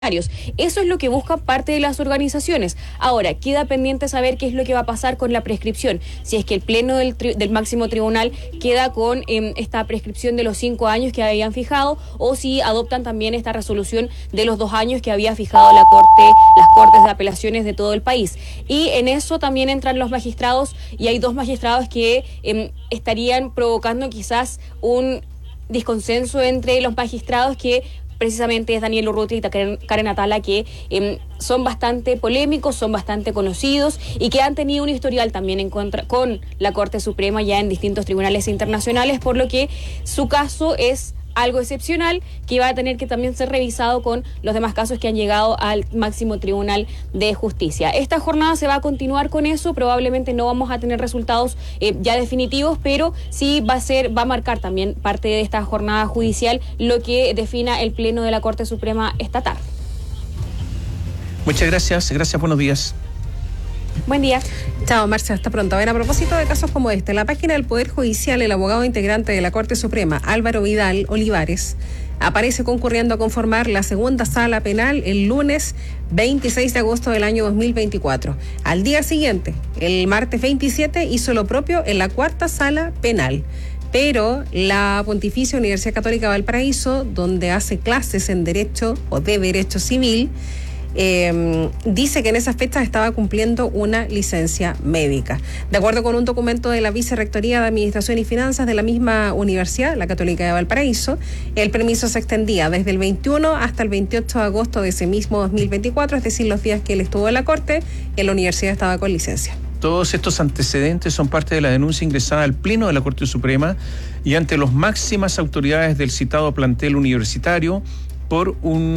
Eso es lo que busca parte de las organizaciones. Ahora, queda pendiente saber qué es lo que va a pasar con la prescripción. Si es que el Pleno del máximo tribunal queda con esta prescripción de los 5 años que habían fijado, o si adoptan también esta resolución de los 2 años que había fijado las Cortes de Apelaciones de todo el país. Y en eso también entran los magistrados, y hay 2 magistrados que estarían provocando quizás un disconsenso entre los magistrados, que precisamente es Daniel Urrutia y Karen Atala, que son bastante polémicos, son bastante conocidos y que han tenido un historial también con la Corte Suprema ya en distintos tribunales internacionales, por lo que su caso es algo excepcional que va a tener que también ser revisado con los demás casos que han llegado al máximo tribunal de justicia. Esta jornada se va a continuar con eso, probablemente no vamos a tener resultados ya definitivos, pero sí va a marcar también parte de esta jornada judicial lo que defina el Pleno de la Corte Suprema esta tarde. Muchas gracias, buenos días. Buen día. Chao, Marcia, hasta pronto. A ver, a propósito de casos como este, en la página del Poder Judicial, el abogado integrante de la Corte Suprema, Álvaro Vidal Olivares, aparece concurriendo a conformar la segunda sala penal el lunes 26 de agosto del año 2024. Al día siguiente, el martes 27, hizo lo propio en la cuarta sala penal. Pero la Pontificia Universidad Católica de Valparaíso, donde hace clases en Derecho o de Derecho Civil, dice que en esas fechas estaba cumpliendo una licencia médica. De acuerdo con un documento de la Vicerrectoría de Administración y Finanzas de la misma universidad, la Católica de Valparaíso, el permiso se extendía desde el 21 hasta el 28 de agosto de ese mismo 2024, es decir, los días que él estuvo en la Corte, en la universidad estaba con licencia. Todos estos antecedentes son parte de la denuncia ingresada al Pleno de la Corte Suprema y ante las máximas autoridades del citado plantel universitario por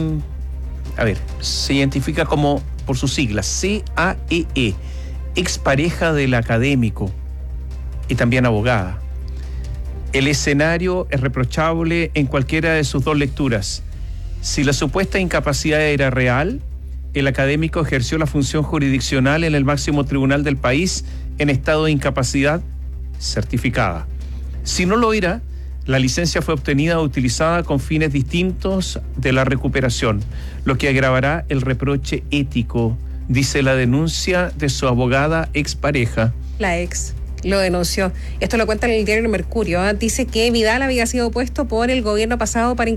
se identifica como, por sus siglas, CAEE, expareja del académico y también abogada. El escenario es reprochable en cualquiera de sus 2 lecturas. Si la supuesta incapacidad era real, el académico ejerció la función jurisdiccional en el máximo tribunal del país en estado de incapacidad certificada. Si no lo era, la licencia fue obtenida o utilizada con fines distintos de la recuperación, lo que agravará el reproche ético, dice la denuncia de su abogada expareja. La ex lo denunció. Esto lo cuenta en el diario Mercurio. Dice que Vidal había sido puesto por el gobierno pasado para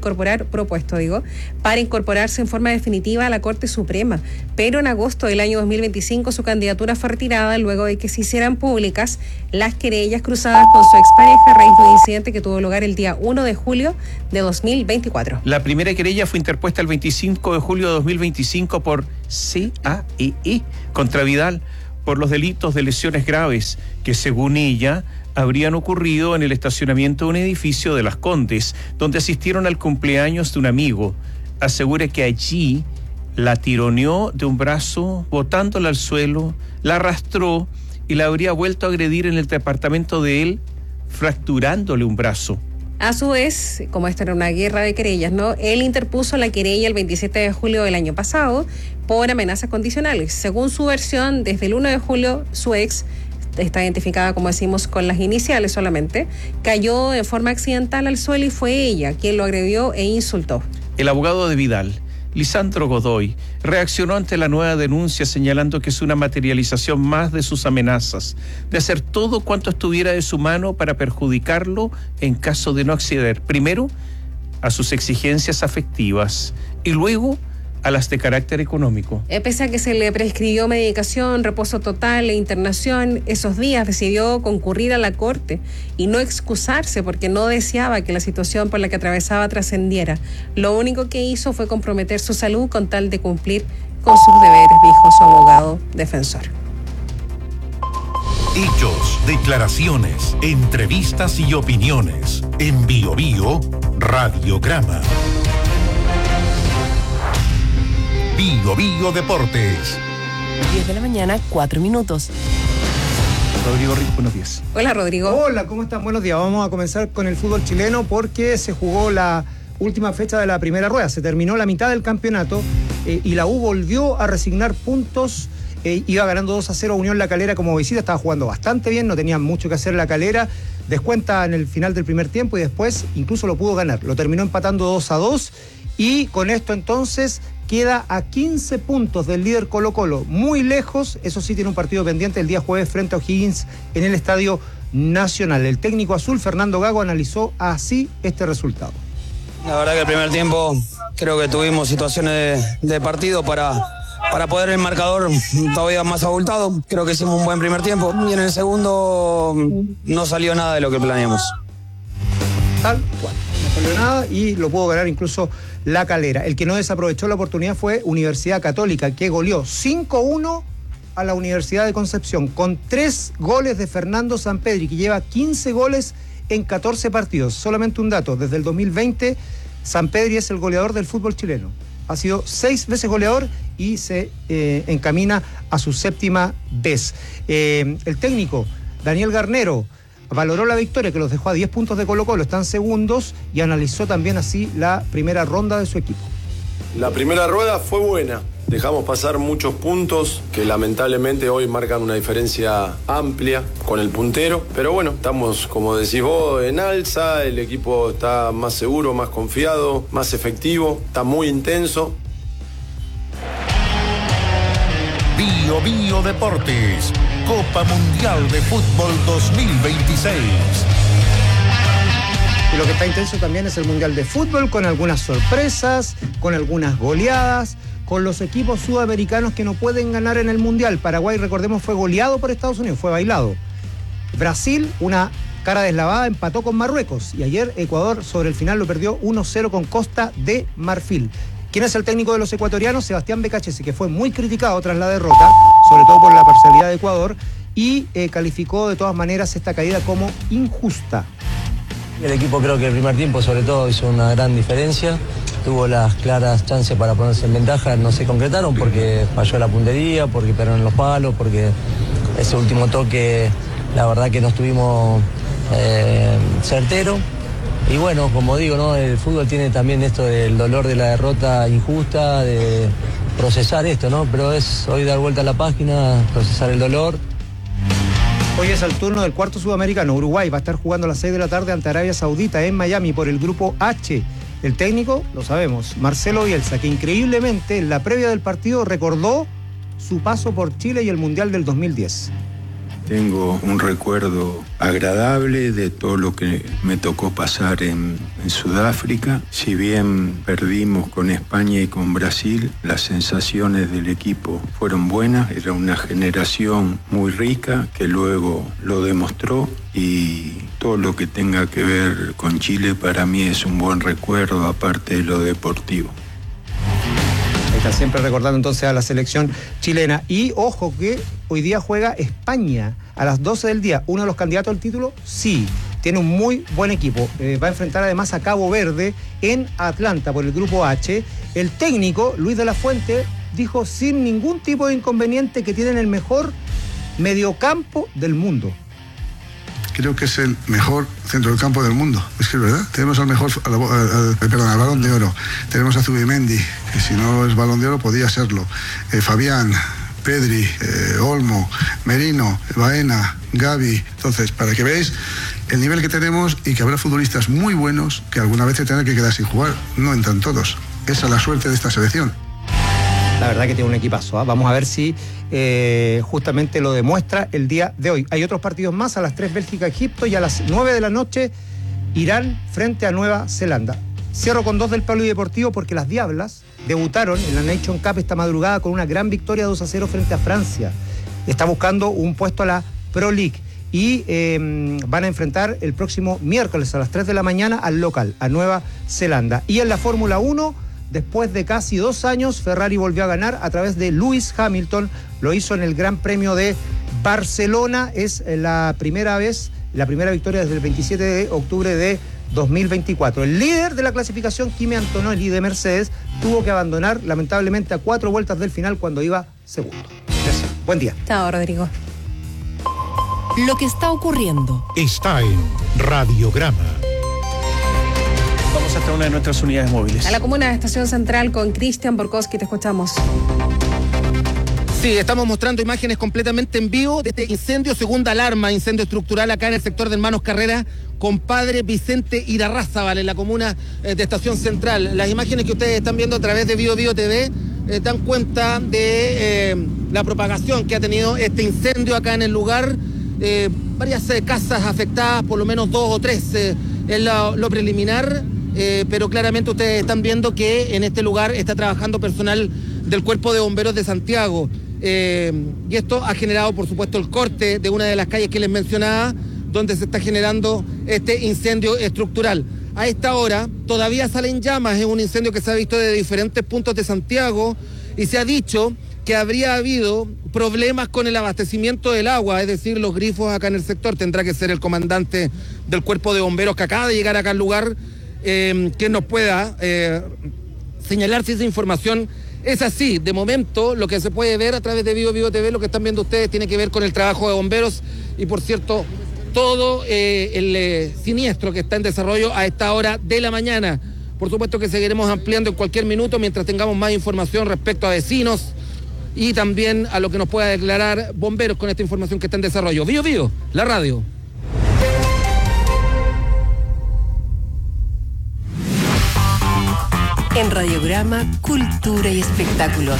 incorporarse en forma definitiva a la Corte Suprema. Pero en agosto del año 2025 su candidatura fue retirada luego de que se hicieran públicas las querellas cruzadas con su expareja a raíz de un incidente que tuvo lugar el día 1 de julio de 2024. La primera querella fue interpuesta el 25 de julio de 2025 por CAEE contra Vidal por los delitos de lesiones graves que, según ella, habrían ocurrido en el estacionamiento de un edificio de Las Condes, donde asistieron al cumpleaños de un amigo. Asegura que allí la tironeó de un brazo, botándola al suelo, la arrastró y la habría vuelto a agredir en el departamento de él, fracturándole un brazo. A su vez, como esta era una guerra de querellas, él interpuso la querella el 27 de julio del año pasado por amenazas condicionales. Según su versión, desde el 1 de julio, su ex, está identificada, como decimos, con las iniciales solamente, cayó en forma accidental al suelo y fue ella quien lo agredió e insultó. El abogado de Vidal, Lisandro Godoy, reaccionó ante la nueva denuncia señalando que es una materialización más de sus amenazas, de hacer todo cuanto estuviera de su mano para perjudicarlo en caso de no acceder, primero, a sus exigencias afectivas y luego a las de carácter económico. Pese a que se le prescribió medicación, reposo total e internación, esos días decidió concurrir a la Corte y no excusarse porque no deseaba que la situación por la que atravesaba trascendiera. Lo único que hizo fue comprometer su salud con tal de cumplir con sus deberes, dijo su abogado defensor. Hechos, declaraciones, entrevistas y opiniones. En Bio Bio, Radiograma. Bio Bio Deportes. 10 de la mañana, 4 minutos. Rodrigo Rick, buenos días. Hola, Rodrigo. Hola, ¿cómo están? Buenos días. Vamos a comenzar con el fútbol chileno porque se jugó la última fecha de la primera rueda. Se terminó la mitad del campeonato y la U volvió a resignar puntos. Iba ganando 2-0 Unión La Calera como visita, estaba jugando bastante bien, no tenía mucho que hacer La Calera. Descuenta en el final del primer tiempo y después incluso lo pudo ganar. Lo terminó empatando 2-2 y con esto entonces queda a 15 puntos del líder Colo-Colo, muy lejos. Eso sí, tiene un partido pendiente el día jueves frente a O'Higgins en el Estadio Nacional. El técnico azul, Fernando Gago, analizó así este resultado. La verdad que el primer tiempo creo que tuvimos situaciones de partido para poder el marcador todavía más abultado. Creo que hicimos un buen primer tiempo y en el segundo no salió nada de lo que planeamos. Tal cual, no salió nada y lo pudo ganar incluso La Calera. El que no desaprovechó la oportunidad fue Universidad Católica, que goleó 5-1 a la Universidad de Concepción, con 3 goles de Fernando Sampedri, que lleva 15 goles en 14 partidos. Solamente un dato, desde el 2020 Sampedri es el goleador del fútbol chileno. Ha sido 6 veces goleador y se encamina a su 7ª vez. El técnico Daniel Garnero valoró la victoria, que los dejó a 10 puntos de Colo-Colo, están segundos, y analizó también así la primera ronda de su equipo. La primera rueda fue buena. Dejamos pasar muchos puntos que lamentablemente hoy marcan una diferencia amplia con el puntero. Pero bueno, estamos, como decís vos, en alza. El equipo está más seguro, más confiado, más efectivo. Está muy intenso. Bio Bio Deportes, Copa Mundial de Fútbol 2026. Y lo que está intenso también es el Mundial de Fútbol, con algunas sorpresas, con algunas goleadas, con los equipos sudamericanos que no pueden ganar en el Mundial. Paraguay, recordemos, fue goleado por Estados Unidos, fue bailado. Brasil, una cara deslavada, empató con Marruecos. Y ayer Ecuador sobre el final lo perdió 1-0 con Costa de Marfil. ¿Quién es el técnico de los ecuatorianos? Sebastián Becachese, que fue muy criticado tras la derrota, sobre todo por la parcialidad de Ecuador, y calificó de todas maneras esta caída como injusta. El equipo, creo que el primer tiempo sobre todo hizo una gran diferencia, tuvo las claras chances para ponerse en ventaja, no se concretaron porque falló la puntería, porque perdieron los palos, porque ese último toque la verdad que no estuvimos certero. Y bueno, como digo, ¿no? El fútbol tiene también esto del dolor de la derrota injusta, de procesar esto, ¿no? Pero es hoy dar vuelta a la página, procesar el dolor. Hoy es el turno del cuarto sudamericano. Uruguay va a estar jugando a las 6 de la tarde ante Arabia Saudita en Miami por el grupo H. El técnico, lo sabemos, Marcelo Bielsa, que increíblemente en la previa del partido recordó su paso por Chile y el Mundial del 2010. Tengo un recuerdo agradable de todo lo que me tocó pasar en Sudáfrica. Si bien perdimos con España y con Brasil, las sensaciones del equipo fueron buenas. Era una generación muy rica que luego lo demostró, y todo lo que tenga que ver con Chile para mí es un buen recuerdo, aparte de lo deportivo. Está siempre recordando entonces a la selección chilena. Y ojo que hoy día juega España a las 12 del día. Uno de los candidatos al título, sí, tiene un muy buen equipo. Va a enfrentar además a Cabo Verde en Atlanta por el grupo H. El técnico, Luis de la Fuente, dijo sin ningún tipo de inconveniente que tienen el mejor mediocampo del mundo. Creo que es el mejor centro del campo del mundo. Es que es verdad. Tenemos al mejor, al Balón de Oro. Tenemos a Zubimendi, que si no es Balón de Oro podía serlo. Fabián, Pedri, Olmo, Merino, Baena, Gavi. Entonces, para que veáis el nivel que tenemos, y que habrá futbolistas muy buenos que alguna vez se tendrán que quedar sin jugar. No entran todos. Esa es la suerte de esta selección. La verdad que tiene un equipazo, ¿eh? Vamos a ver si justamente lo demuestra el día de hoy. Hay otros partidos más, a las 3 Bélgica-Egipto, y a las 9 de la noche Irán frente a Nueva Zelanda. Cierro con 2 del Polideportivo porque las Diablas debutaron en la Nation Cup esta madrugada con una gran victoria 2-0 frente a Francia. Está buscando un puesto a la Pro League y van a enfrentar el próximo miércoles a las 3 de la mañana al local, a Nueva Zelanda. Y en la Fórmula 1, después de casi 2 años, Ferrari volvió a ganar a través de Lewis Hamilton. Lo hizo en el Gran Premio de Barcelona. Es la primera victoria desde el 27 de octubre de 2024. El líder de la clasificación, Kimi Antonelli de Mercedes, tuvo que abandonar lamentablemente a 4 vueltas del final cuando iba segundo. Gracias. Buen día. Chao, Rodrigo. Lo que está ocurriendo Está en Radiograma. Vamos hasta una de nuestras unidades móviles. A la comuna de Estación Central con Cristian Borkowski, te escuchamos. Sí, estamos mostrando imágenes completamente en vivo de este incendio, segunda alarma, incendio estructural acá en el sector de Hermanos Carrera, compadre Vicente Irarrázaval, en la comuna de Estación Central. Las imágenes que ustedes están viendo a través de Bio Bio TV dan cuenta de la propagación que ha tenido este incendio acá en el lugar. Varias casas afectadas, por lo menos 2 o 3 es lo preliminar, pero claramente ustedes están viendo que en este lugar está trabajando personal del Cuerpo de Bomberos de Santiago. Y esto ha generado, por supuesto, el corte de una de las calles que les mencionaba, donde se está generando este incendio estructural. A esta hora todavía salen llamas, es un incendio que se ha visto de diferentes puntos de Santiago y se ha dicho que habría habido problemas con el abastecimiento del agua, es decir, los grifos acá en el sector. Tendrá que ser el comandante del Cuerpo de Bomberos que acaba de llegar acá al lugar, que nos pueda señalar si esa información es así. De momento, lo que se puede ver a través de Vivo Vivo TV, lo que están viendo ustedes, tiene que ver con el trabajo de bomberos y, por cierto, todo el siniestro que está en desarrollo a esta hora de la mañana. Por supuesto que seguiremos ampliando en cualquier minuto mientras tengamos más información respecto a vecinos y también a lo que nos pueda declarar bomberos con esta información que está en desarrollo. Vivo Vivo, la radio. En Radiograma, Cultura y Espectáculos.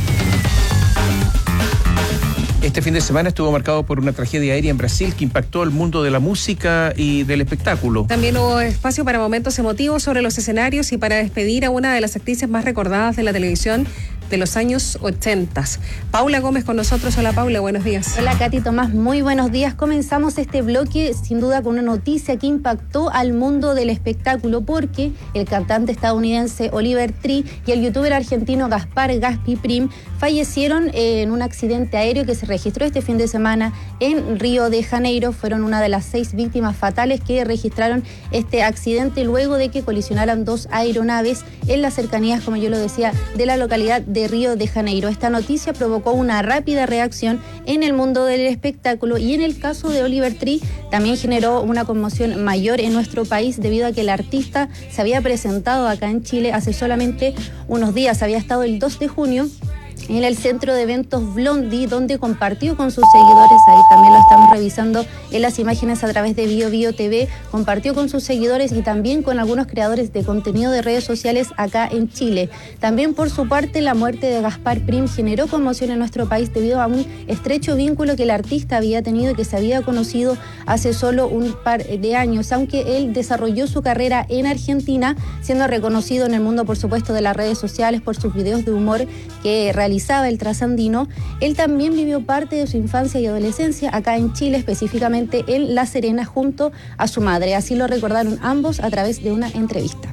Este fin de semana estuvo marcado por una tragedia aérea en Brasil que impactó al mundo de la música y del espectáculo. También hubo espacio para momentos emotivos sobre los escenarios y para despedir a una de las actrices más recordadas de la televisión de los años 80. Paula Gómez con nosotros. Hola Paula, buenos días. Hola Katy Tomás, muy buenos días. Comenzamos este bloque sin duda con una noticia que impactó al mundo del espectáculo porque el cantante estadounidense Oliver Tree y el youtuber argentino Gaspar Gaspi Prim fallecieron en un accidente aéreo que se registró este fin de semana en Río de Janeiro. Fueron una de las 6 víctimas fatales que registraron este accidente luego de que colisionaran 2 aeronaves en las cercanías, como yo lo decía, de la localidad de Río de Janeiro. Esta noticia provocó una rápida reacción en el mundo del espectáculo y en el caso de Oliver Tree también generó una conmoción mayor en nuestro país debido a que el artista se había presentado acá en Chile hace solamente unos días. Había estado el 2 de junio en el centro de eventos Blondie, donde compartió con sus seguidores, ahí también lo estamos revisando en las imágenes a través de Bio Bio TV, compartió con sus seguidores y también con algunos creadores de contenido de redes sociales acá en Chile. También por su parte la muerte de Gaspar Prim generó conmoción en nuestro país debido a un estrecho vínculo que el artista había tenido y que se había conocido hace solo un par de años, aunque él desarrolló su carrera en Argentina, siendo reconocido en el mundo por supuesto de las redes sociales por sus videos de humor que realizaba el trasandino. Él también vivió parte de su infancia y adolescencia acá en Chile, específicamente en La Serena, junto a su madre. Así lo recordaron ambos a través de una entrevista.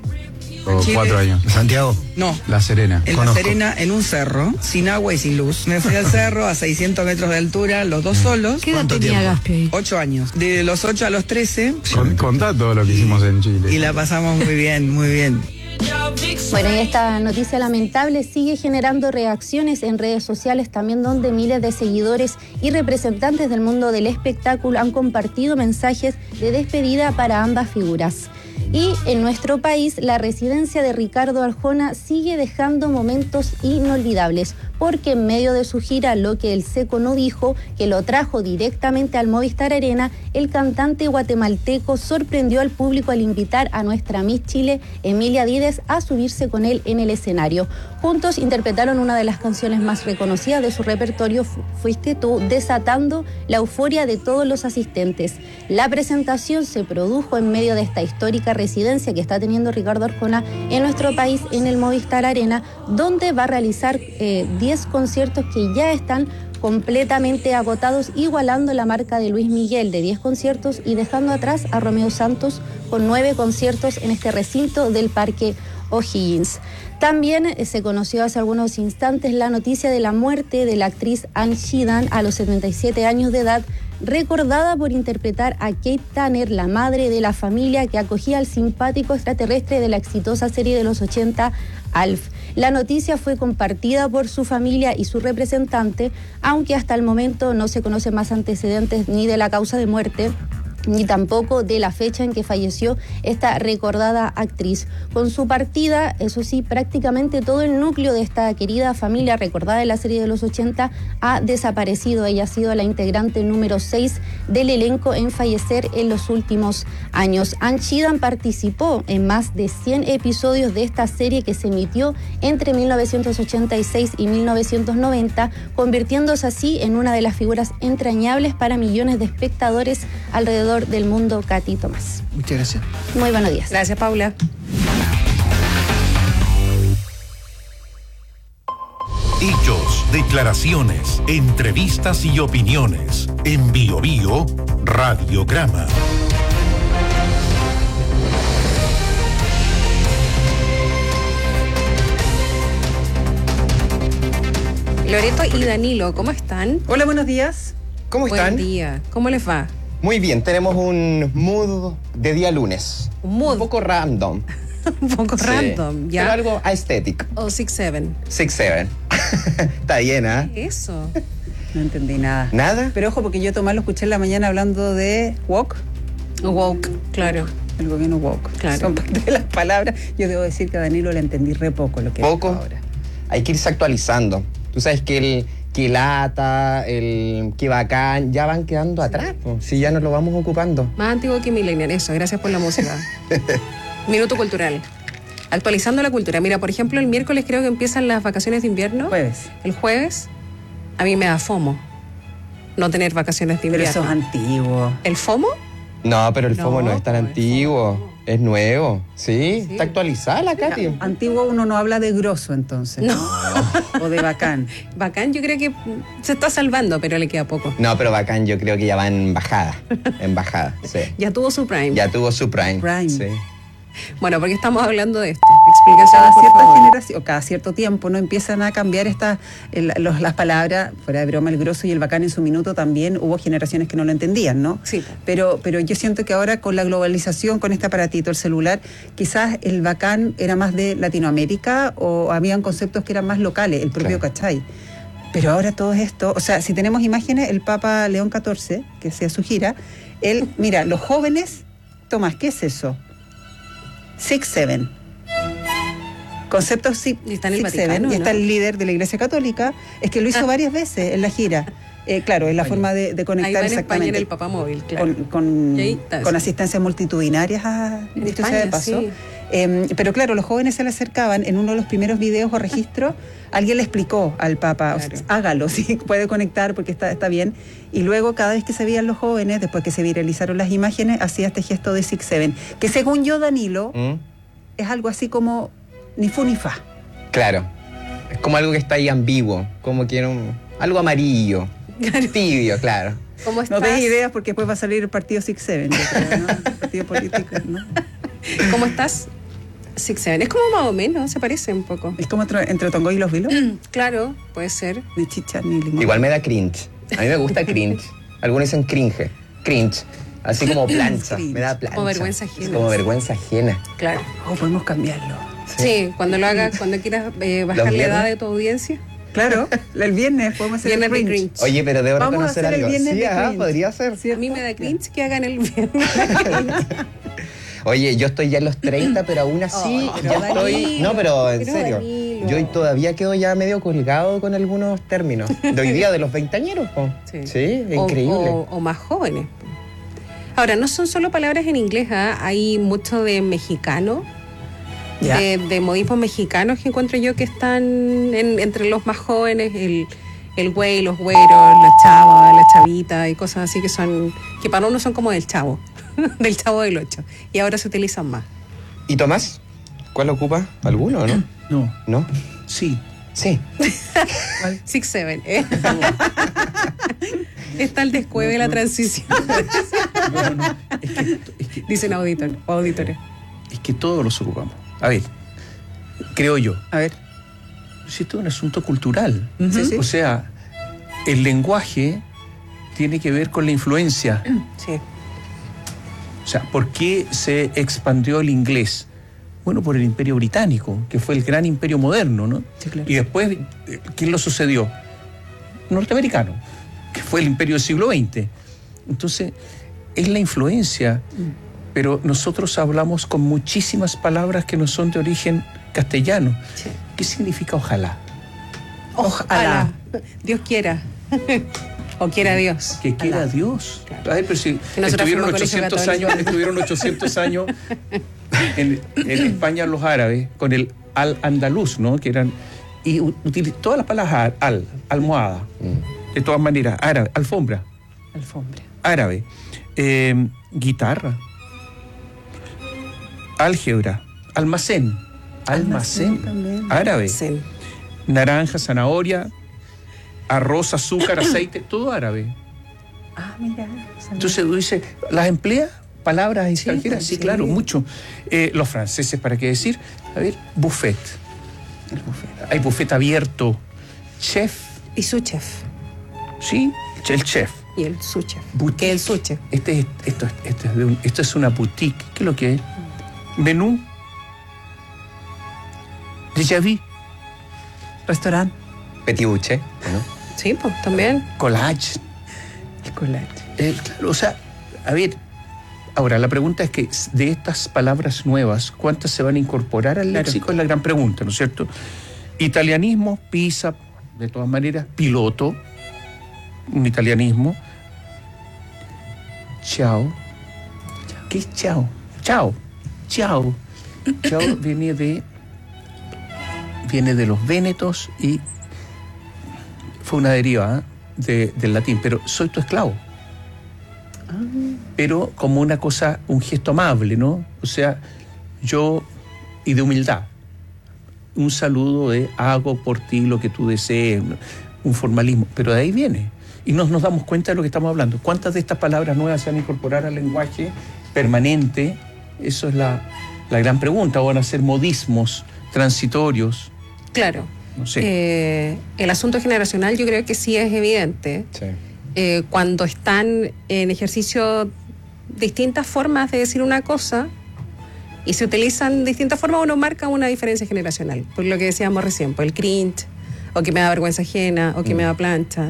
4 años. ¿Santiago? No. La Serena. En La Serena, en un cerro, sin agua y sin luz. Me fui al cerro a 600 metros de altura, los dos solos. ¿Qué edad tenía Gaspi ahí? 8 años. De los 8 a los 13. Contá todo lo que hicimos en Chile. Y la pasamos muy bien, muy bien. Bueno, y esta noticia lamentable sigue generando reacciones en redes sociales también, donde miles de seguidores y representantes del mundo del espectáculo han compartido mensajes de despedida para ambas figuras. Y en nuestro país, la residencia de Ricardo Arjona sigue dejando momentos inolvidables, porque en medio de su gira Lo que el Seco no dijo, que lo trajo directamente al Movistar Arena, el cantante guatemalteco sorprendió al público al invitar a nuestra Miss Chile, Emilia Díez, a subirse con él en el escenario. Juntos interpretaron una de las canciones más reconocidas de su repertorio, Fuiste tú, desatando la euforia de todos los asistentes. La presentación se produjo en medio de esta histórica residencia que está teniendo Ricardo Arjona en nuestro país, en el Movistar Arena, donde va a realizar 10 conciertos que ya están completamente agotados, igualando la marca de Luis Miguel de 10 conciertos y dejando atrás a Romeo Santos con 9 conciertos en este recinto del Parque O'Higgins. También se conoció hace algunos instantes la noticia de la muerte de la actriz Anne Sheehan a los 77 años de edad, recordada por interpretar a Kate Tanner, la madre de la familia que acogía al simpático extraterrestre de la exitosa serie de los 80, Alf. La noticia fue compartida por su familia y su representante, aunque hasta el momento no se conocen más antecedentes ni de la causa de muerte ni tampoco de la fecha en que falleció esta recordada actriz. Con su partida, eso sí, prácticamente todo el núcleo de esta querida familia recordada en la serie de los 80 ha desaparecido. Ella ha sido la integrante número 6 del elenco en fallecer en los últimos años. Ann Cheadle participó en más de 100 episodios de esta serie que se emitió entre 1986 y 1990, convirtiéndose así en una de las figuras entrañables para millones de espectadores alrededor del mundo. Katy Tomás. Muchas gracias. Muy buenos días. Gracias, Paula. Hechos, declaraciones, entrevistas y opiniones. En Bio Bio, Radiograma. Loreto y Danilo, ¿cómo están? Hola, buenos días. ¿Cómo están? Buen día. ¿Cómo les va? Muy bien, tenemos un mood de día lunes. Un mood. Un poco random. Un poco random, ¿ya? Pero algo aesthetic. O 6-7. 6-7. Está bien, ¿eh? Eso. No entendí nada. ¿Nada? Pero ojo, porque yo Tomás lo escuché en la mañana hablando de woke. Woke, claro. El gobierno woke. Claro. Son parte de las palabras. Yo debo decir que a Danilo le entendí re poco lo que ¿Poco? dijo ahora. Hay que irse actualizando. Tú sabes que el que lata, el que bacán, ya van quedando atrás. Si ya nos lo vamos ocupando. Más antiguo que millennial, eso. Gracias por la música. Minuto cultural. Actualizando la cultura. Mira, por ejemplo, el miércoles creo que empiezan las vacaciones de invierno. Jueves. El jueves, a mí me da FOMO no tener vacaciones de invierno. Pero eso es antiguo. ¿El FOMO? No, pero el FOMO no es tan antiguo. Es nuevo. ¿Sí? Está actualizada la Katy. Antiguo uno no habla de grosso, entonces. No. O de bacán. Bacán yo creo que se está salvando, pero le queda poco. No, pero bacán yo creo que ya va en bajada. En bajada, sí. Ya tuvo su prime. Ya tuvo su prime. Sí. Bueno, porque estamos hablando de esto. Explicación Cada por cierta favor. generación, o cada cierto tiempo, ¿no? Empiezan a cambiar las palabras, fuera de broma, el grosso y el bacán en su minuto también hubo generaciones que no lo entendían, ¿no? Sí. Pero yo siento que ahora con la globalización, con este aparatito, el celular, quizás el bacán era más de Latinoamérica o habían conceptos que eran más locales, el propio Cachai. Pero ahora todo esto, o sea, si tenemos imágenes, el Papa León XIV, que hacía su gira, él, mira, los jóvenes, Tomás, ¿qué es eso? 6-7. Conceptos ¿Y está en el 6-7. Vaticano, Y está no? el líder de la Iglesia Católica. Es que lo hizo varias veces en la gira. Claro, es la forma de Ahí conectar va en España exactamente. en el Papamóvil, claro. Con Y ahí está eso. asistencias multitudinarias dicho sea de España, paso. sí. Pero claro, los jóvenes se le acercaban en uno de los primeros videos o registros. Alguien le explicó al Papa, Claro. hágalo, sí, puede conectar porque está bien. Y luego, cada vez que se veían los jóvenes, después que se viralizaron las imágenes, hacía este gesto de 6-7, que según yo, Danilo, es algo así como ni fu ni fa. Claro. Es como algo que está ahí ambiguo. Como que algo amarillo. Tibio, claro. ¿Cómo estás? No des ideas porque después va a salir el partido 6-7, yo creo, ¿no? El partido político, ¿no? ¿Cómo estás? 6-7. Es como más o menos, se parece un poco. Es como entre Tongoy y los Vilos. Claro, puede ser. Ni chicha ni limón. Igual me da cringe. A mí me gusta cringe. Algunos dicen cringe. Cringe. Así como plancha. Me da plancha. Como vergüenza ajena. Es como vergüenza ajena. Claro. Oh, podemos cambiarlo. Sí, cuando lo hagas, cuando quieras bajar la edad de tu audiencia. Claro, el viernes podemos hacer Viernes el de cringe. cringe. Oye, pero debo Vamos a reconocer hacer el algo. viernes Sí, de ajá, cringe. podría ser. A mí me da cringe que hagan el viernes. Oye, yo estoy ya en los 30, pero aún así Oh, ya pero estoy... Danilo, No, pero en pero serio. Danilo. Yo todavía quedo ya medio colgado con algunos términos. De hoy día de los veinteañeros, po. Sí, increíble. O más jóvenes. Ahora, no son solo palabras en inglés, hay mucho de mexicano, Ya. de modismos mexicanos que encuentro yo que están entre los más jóvenes, el güey, los güeros, la chava, la chavita y cosas así que para uno son como del chavo, del chavo del 8. Y ahora se utilizan más. ¿Y Tomás? ¿Cuál ocupa? ¿Alguno o no? No. ¿No? Sí. Sí. 6-7. Está el descueve de la transición. Dicen auditor o auditores. Es que todos los ocupamos. A ver, creo yo. A ver. Si esto es un asunto cultural. Sí, sí. O sea, el lenguaje tiene que ver con la influencia. Sí. O sea, ¿por qué se expandió el inglés? Bueno, por el Imperio Británico, que fue el gran imperio moderno, ¿no? Sí, claro. Y después, ¿quién lo sucedió? Norteamericano, que fue el imperio del siglo XX. Entonces, es la influencia, pero nosotros hablamos con muchísimas palabras que no son de origen castellano. Sí. ¿Qué significa ojalá? Ojalá. Dios quiera. O quiera Dios. Que quiera Dios. Claro. A ver, pero si Que nosotros estuvieron fuimos 800 colegio años, estuvieron 800 años en España los árabes con el al-andaluz, ¿no? Que eran y todas las palabras almohada, de todas maneras, árabe, alfombra, árabe, guitarra, álgebra, almacén, árabe, naranja, zanahoria, arroz, azúcar, aceite, todo árabe. Ah, mira. Entonces tú dices, ¿las emplea palabras extranjeras? Sí, claro, mucho. Los franceses, ¿para qué decir? A ver, buffet. Hay buffet abierto, chef. Y su chef. Sí, el chef. Y el su chef. Boutique. Que el su chef. Esto es una boutique. ¿Qué es lo que es? Menú. Déjà vu. Restaurante. Petit buche, ¿no? Sí, pues también. Collage. El collage. Claro, o sea, a ver, ahora la pregunta es que de estas palabras nuevas, ¿cuántas se van a incorporar al léxico? Es la gran pregunta, ¿no es cierto? Italianismo, pizza, de todas maneras, piloto, un italianismo. Chao. ¿Qué es chao? Chao. Chao. Chao viene de los vénetos y fue una deriva del latín, pero soy tu esclavo. Pero como una cosa, un gesto amable, ¿no? O sea, y de humildad. Un saludo de hago por ti lo que tú desees, un formalismo, pero de ahí viene. Y nos damos cuenta de lo que estamos hablando. ¿Cuántas de estas palabras nuevas se van a incorporar al lenguaje permanente? Eso es la gran pregunta. ¿O van a ser modismos transitorios? Claro. No sé. El asunto generacional yo creo que sí es evidente. Sí. Cuando están en ejercicio distintas formas de decir una cosa y se utilizan distintas formas, uno marca una diferencia generacional. Por lo que decíamos recién, por el cringe, o que me da vergüenza ajena, o que me da plancha,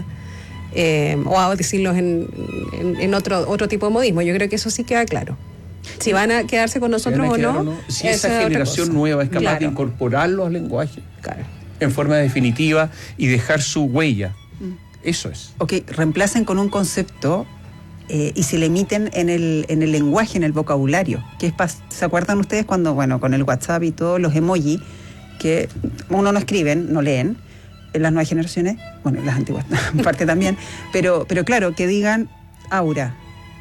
o a decirlos en otro tipo de modismo. Yo creo que eso sí queda claro. Si van a quedarse con nosotros o no. Si esa generación nueva es capaz de incorporarlo al lenguaje en forma definitiva y dejar su huella. Eso es. O que reemplacen con un concepto y se le emiten en el lenguaje, en el vocabulario. Que es ¿se acuerdan ustedes cuando, con el WhatsApp y todos los emojis, que uno no escriben, no leen, en las nuevas generaciones, las antiguas en parte también, pero claro, que digan aura.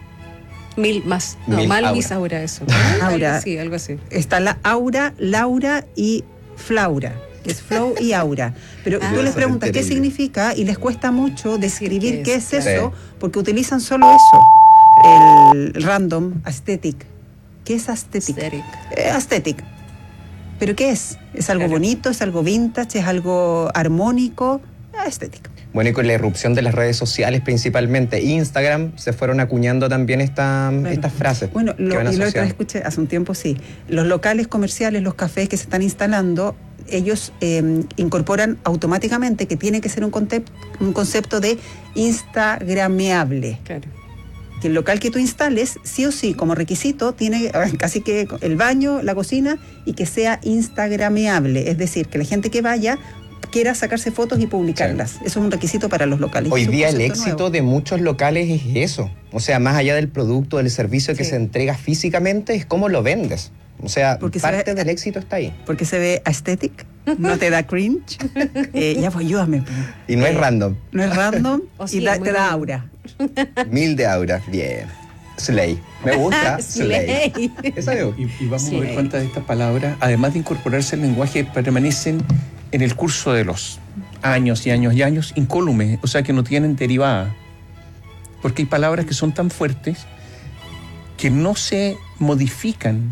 Mis aura, eso. Aura. Sí, algo así. Está la aura, Laura y Flaura. Es flow y aura. Pero tú les preguntas qué significa y les cuesta mucho describir qué es eso, porque utilizan solo eso. El random, aesthetic. ¿Qué es aesthetic? Aesthetic. ¿Pero qué es? ¿Es algo bonito? ¿Es algo vintage? ¿Es algo armónico? Aesthetic. Bueno, y con la irrupción de las redes sociales, principalmente Instagram, se fueron acuñando también estas frases. Bueno, lo que escuché hace un tiempo, sí. Los locales comerciales, los cafés que se están instalando, ellos incorporan automáticamente que tiene que ser un concepto de instagrameable. Claro. Que el local que tú instales, sí o sí, como requisito, tiene casi que el baño, la cocina, y que sea instagrameable. Es decir, que la gente que vaya quiera sacarse fotos y publicarlas. Sí. Eso es un requisito para los locales. Hoy día el éxito de muchos locales es eso. O sea, más allá del producto, del servicio que se entrega físicamente, es cómo lo vendes. O sea, parte del éxito está ahí. Porque se ve aesthetic, no te da cringe. Ya pues ayúdame. Y no es random. No es random y te da aura. 1000 de aura. Bien. Slay. Me gusta. Slay. Y vamos a ver cuántas de estas palabras, además de incorporarse al lenguaje, permanecen en el curso de los años y años y años incólumes, o sea que no tienen derivada. Porque hay palabras que son tan fuertes que no se modifican.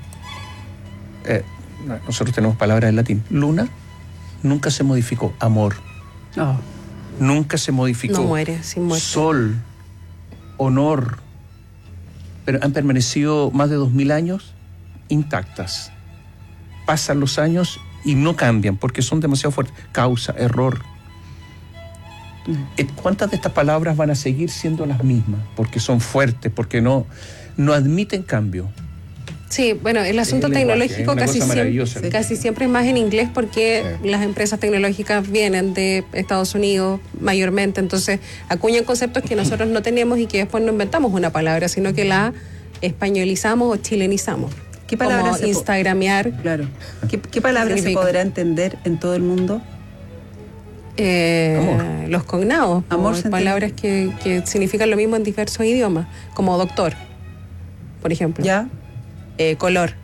Nosotros tenemos palabras en latín. Luna nunca se modificó. Amor. Nunca se modificó. No muere, sin muerte. Sol. Honor. Pero han permanecido más de 2000 años intactas. Pasan los años y no cambian porque son demasiado fuertes. Causa, error. ¿Cuántas de estas palabras van a seguir siendo las mismas? Porque son fuertes, porque no admiten cambio. Sí, bueno, el asunto tecnológico casi siempre es más en inglés porque las empresas tecnológicas vienen de Estados Unidos mayormente, entonces acuñan conceptos que nosotros no tenemos y que después no inventamos una palabra, sino que la españolizamos o chilenizamos. ¿Qué palabras? Como instagramear. Claro. ¿Qué palabras se podrá entender en todo el mundo? Los cognados, palabras que significan lo mismo en diversos idiomas, como doctor, por ejemplo. ¿Ya? Color.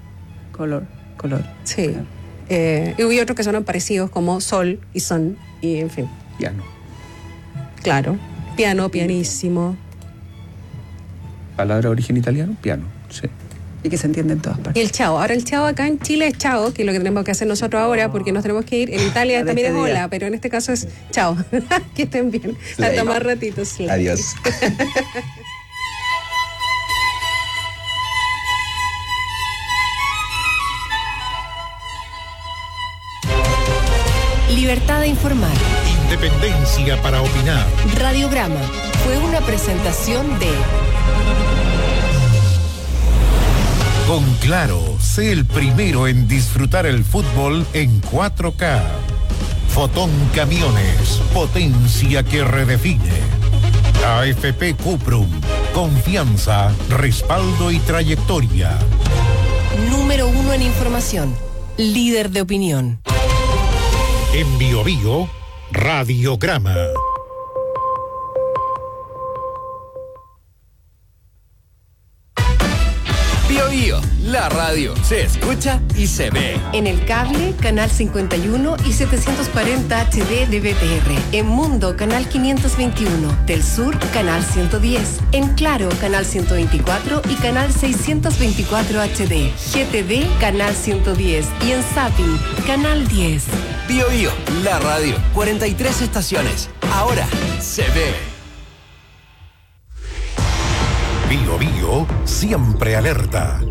Sí. Claro. Y hay otros que son parecidos como sol y son, y en fin. Piano. Claro. Piano, pianísimo. Palabra de origen italiano, piano, sí. Y que se entiende en todas partes. Y el chao. Ahora el chao acá en Chile es chao, que es lo que tenemos que hacer nosotros ahora, porque nos tenemos que ir. En Italia también es hola, pero en este caso es chao. Que estén bien. Hasta más ratitos. Adiós. Libertad de informar. Independencia para opinar. Radiograma fue una presentación de... Con Claro, sé el primero en disfrutar el fútbol en 4K. Fotón Camiones, potencia que redefine. AFP Cuprum, confianza, respaldo y trayectoria. Número 1 en información, líder de opinión. En Biobío, Radiograma. Biobío, la radio se escucha y se ve. En el cable, canal 51 y 740 HD de BTR. En Mundo, canal 521. Del Sur, canal 110. En Claro, canal 124 y canal 624 HD. GTV, canal 110. Y en Zapping, canal 10. Biobío, la radio, 43 estaciones. Ahora se ve. Biobío, siempre alerta.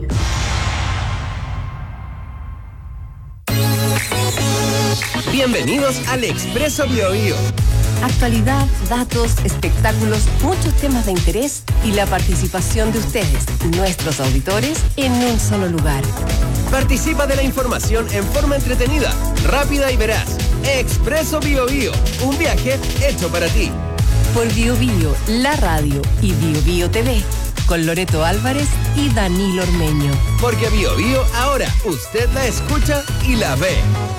Bienvenidos al Expreso Biobío. Actualidad, datos, espectáculos, muchos temas de interés y la participación de ustedes, nuestros auditores, en un solo lugar. Participa de la información en forma entretenida, rápida y veraz. Expreso Biobío, un viaje hecho para ti. Por Biobío, la radio y Biobío TV, con Loreto Álvarez y Danilo Ormeño. Porque Biobío ahora usted la escucha y la ve.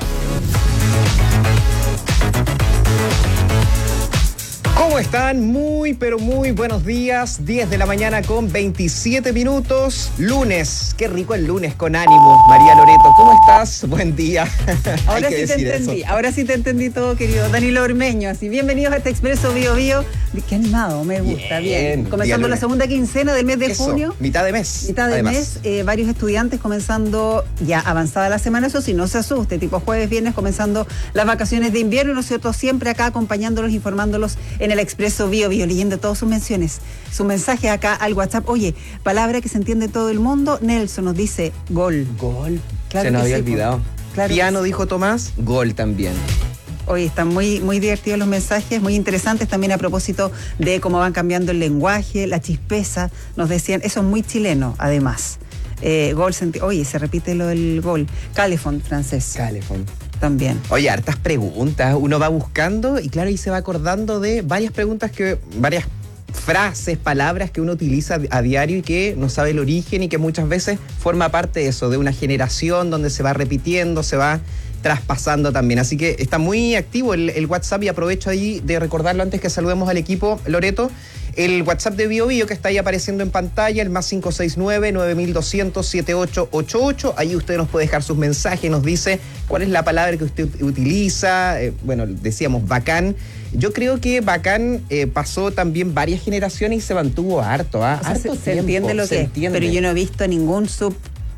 ¿Cómo están? Muy, pero muy buenos días. 10 de la mañana con 27 minutos. Lunes. Qué rico el lunes con ánimo. María Loreto, ¿cómo estás? Buen día. Ahora sí te entendí. Ahora sí te entendí todo, querido Danilo Ormeño. Así, bienvenidos a este Expreso Biobío. Qué animado, me gusta. Bien. Comenzando la segunda quincena del mes de junio. Mitad de mes. Mitad de mes. Varios estudiantes comenzando ya avanzada la semana. Eso sí, no se asuste. Tipo jueves, viernes, comenzando las vacaciones de invierno. Nosotros siempre acá acompañándolos, informándolos en el Expreso Biobío, leyendo todas sus menciones, sus mensajes acá al WhatsApp. Oye, palabra que se entiende todo el mundo. Nelson nos dice gol. Gol. Claro, se nos había olvidado. Claro, piano, dijo Tomás. Gol también. Hoy están muy, muy divertidos los mensajes, muy interesantes también a propósito de cómo van cambiando el lenguaje, la chispeza. Nos decían, eso es muy chileno, además. Gol, oye, se repite lo del gol. Calefón, francés. Calefón. También. Oye, hartas preguntas. Uno va buscando y claro, y se va acordando de varias preguntas varias frases, palabras que uno utiliza a diario y que no sabe el origen y que muchas veces forma parte de eso, de una generación donde se va repitiendo, se va traspasando también. Así que está muy activo el WhatsApp y aprovecho ahí de recordarlo antes que saludemos al equipo, Loreto. El WhatsApp de Biobío que está ahí apareciendo en pantalla, el más 569-9200-7888. Ahí usted nos puede dejar sus mensajes, nos dice cuál es la palabra que usted utiliza. Bueno, decíamos bacán. Yo creo que bacán pasó también varias generaciones y se mantuvo harto. O sea, se entiende lo que es, pero yo no he visto ningún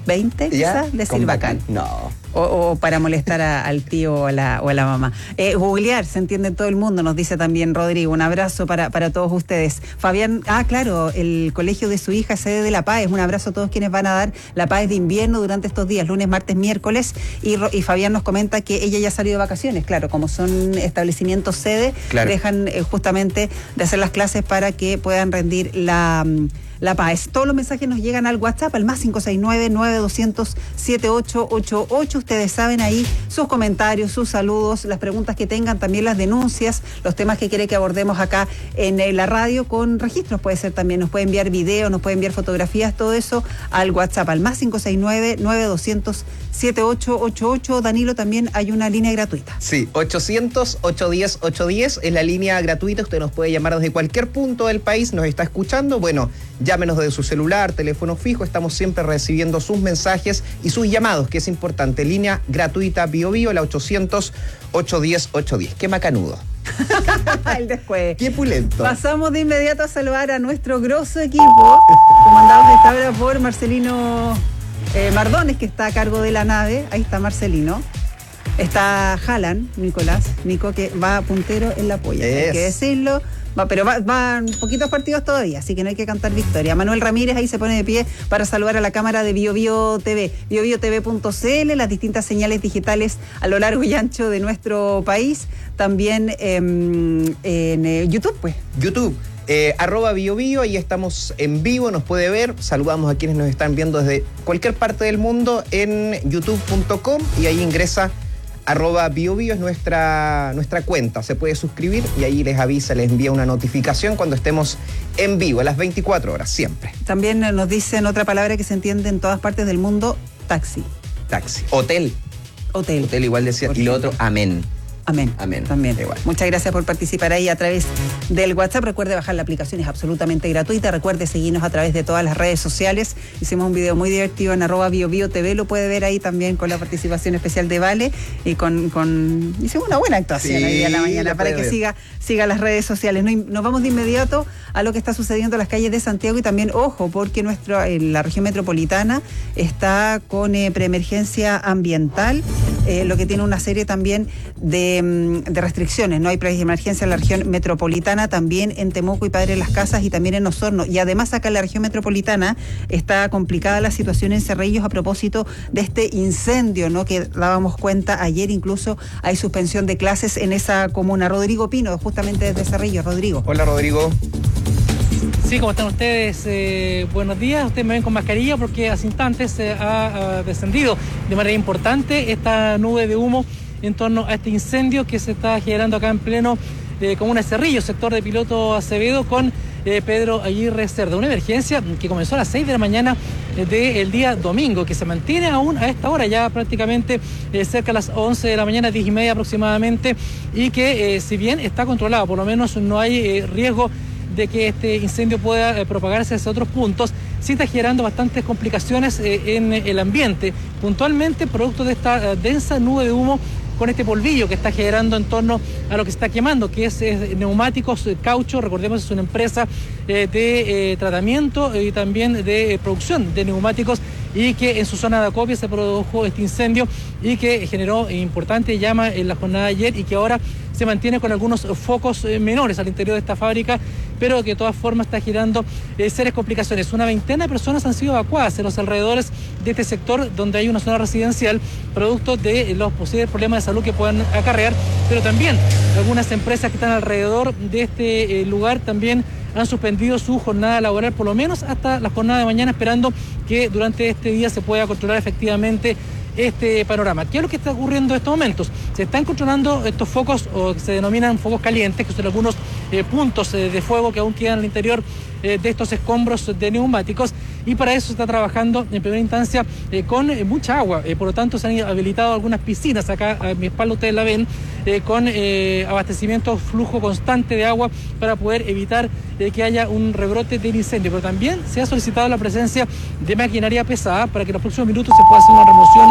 20, quizás, decir bacán. No. O para molestar al tío o a la mamá. Googlear, se entiende en todo el mundo, nos dice también Rodrigo. Un abrazo para todos ustedes. Fabián, claro, el colegio de su hija, sede de La Paz. Un abrazo a todos quienes van a dar La Paz de invierno durante estos días, lunes, martes, miércoles. Y Fabián nos comenta que ella ya salió de vacaciones. Claro, como son establecimientos sede, dejan justamente de hacer las clases para que puedan rendir la PAES. Todos los mensajes nos llegan al WhatsApp, al más 569-9200-7888. Ustedes saben ahí sus comentarios, sus saludos, las preguntas que tengan, también las denuncias, los temas que quiere que abordemos acá en la radio con registros. Puede ser también, nos puede enviar videos, nos puede enviar fotografías, todo eso al WhatsApp, al más 569-9200-7888. Danilo, también hay una línea gratuita. Sí, 800-810-810 es la línea gratuita. Usted nos puede llamar desde cualquier punto del país, nos está escuchando. Bueno, llámenos desde su celular, teléfono fijo, estamos siempre recibiendo sus mensajes y sus llamados, que es importante. Línea gratuita BioBio, la 800-810-810. Qué macanudo. El después. Qué pulento. Pasamos de inmediato a saludar a nuestro grosso equipo, comandados de esta hora por Marcelino Mardones, que está a cargo de la nave. Ahí está Marcelino. Está Haaland, Nico, que va puntero en la polla, hay que decirlo. Pero van poquitos partidos todavía, así que no hay que cantar victoria. Manuel Ramírez ahí se pone de pie para saludar a la cámara de BioBio TV, biobiotv.cl, las distintas señales digitales a lo largo y ancho de nuestro país. También en YouTube, pues. YouTube. @BioBio, ahí estamos en vivo, nos puede ver. Saludamos a quienes nos están viendo desde cualquier parte del mundo en youtube.com y ahí ingresa @BioBio, es nuestra cuenta. Se puede suscribir y ahí les avisa, les envía una notificación cuando estemos en vivo, a las 24 horas, siempre. También nos dicen otra palabra que se entiende en todas partes del mundo: taxi. Hotel igual decía. Y lo otro, amén. Amén. También. Igual. Muchas gracias por participar ahí a través del WhatsApp. Recuerde bajar la aplicación, es absolutamente gratuita. Recuerde seguirnos a través de todas las redes sociales. Hicimos un video muy divertido en @BioBioTV. Lo puede ver ahí también con la participación especial de Vale y hicimos una buena actuación hoy día en la mañana para que siga las redes sociales. Nos vamos de inmediato a lo que está sucediendo en las calles de Santiago y también, ojo, porque la región metropolitana está con preemergencia ambiental, lo que tiene una serie también de restricciones. No hay preemergencia en la región metropolitana, también en Temuco y Padre Las Casas y también en Osorno. Y además acá en la región metropolitana está complicada la situación en Cerrillos a propósito de este incendio, ¿no?, que dábamos cuenta ayer. Incluso hay suspensión de clases en esa comuna. Rodrigo Pino, justamente desde Cerrillos. Rodrigo. Hola, Rodrigo. Sí, ¿cómo están ustedes? Buenos días. Ustedes me ven con mascarilla porque hace instantes ha descendido de manera importante esta nube de humo en torno a este incendio que se está generando acá en pleno comuna de Cerrillos, sector de Piloto Acevedo, con Pedro Aguirre Cerda. Una emergencia que comenzó a las 6 de la mañana del día domingo, que se mantiene aún a esta hora, ya prácticamente cerca a las 11 de la mañana, 10:30 aproximadamente, y que si bien está controlado, por lo menos no hay riesgo de que este incendio pueda propagarse hacia otros puntos. Sí está generando bastantes complicaciones en el ambiente, puntualmente producto de esta densa nube de humo con este polvillo que está generando en torno a lo que se está quemando, que es neumáticos caucho. Recordemos, es una empresa de tratamiento y también de producción de neumáticos, y que en su zona de acopio se produjo este incendio y que generó importante llama en la jornada de ayer, y que ahora se mantiene con algunos focos menores al interior de esta fábrica, pero que de todas formas está generando serias complicaciones. Una veintena de personas han sido evacuadas en los alrededores de este sector, donde hay una zona residencial, producto de los posibles problemas de salud que puedan acarrear, pero también algunas empresas que están alrededor de este lugar también han suspendido su jornada laboral, por lo menos hasta la jornada de mañana, esperando que durante este día se pueda controlar efectivamente este panorama. ¿Qué es lo que está ocurriendo en estos momentos? Se están controlando estos focos, o que se denominan focos calientes, que son algunos puntos de fuego que aún quedan al interior de estos escombros de neumáticos, y para eso se está trabajando en primera instancia con mucha agua. Por lo tanto, se han habilitado algunas piscinas, acá a mi espalda ustedes la ven, con abastecimiento, flujo constante de agua para poder evitar que haya un rebrote del incendio. Pero también se ha solicitado la presencia de maquinaria pesada para que en los próximos minutos se pueda hacer una remoción